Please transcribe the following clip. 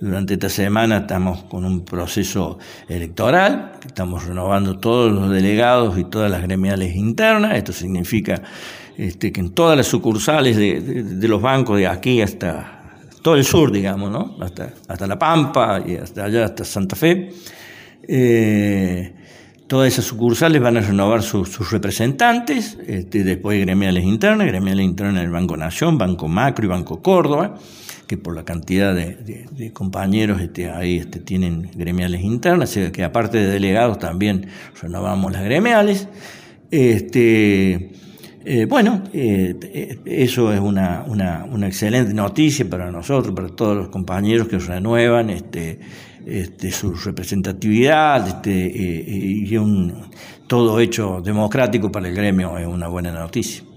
durante esta semana estamos con un proceso electoral, que estamos renovando todos los delegados y todas las gremiales internas. Esto significa que en todas las sucursales de los bancos de aquí hasta todo el sur, digamos, ¿no? Hasta La Pampa y hasta allá, hasta Santa Fe, todas esas sucursales van a renovar sus representantes. Después gremiales internas del Banco Nación, Banco Macro y Banco Córdoba, que por la cantidad de compañeros ahí tienen gremiales internas, o sea que aparte de delegados también renovamos las gremiales. Eso es una excelente noticia para nosotros, para todos los compañeros que renuevan su representatividad, y todo hecho democrático para el gremio es una buena noticia.